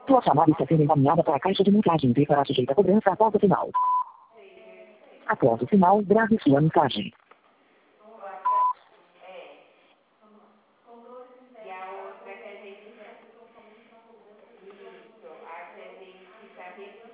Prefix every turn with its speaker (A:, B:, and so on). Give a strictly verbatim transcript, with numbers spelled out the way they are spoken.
A: Sua chamada está sendo encaminhada para a caixa de mensagem e será sujeita a cobrança após o sinal. Após o sinal, grave sua mensagem.
B: E a outra que a gente... Isso, a que a gente fica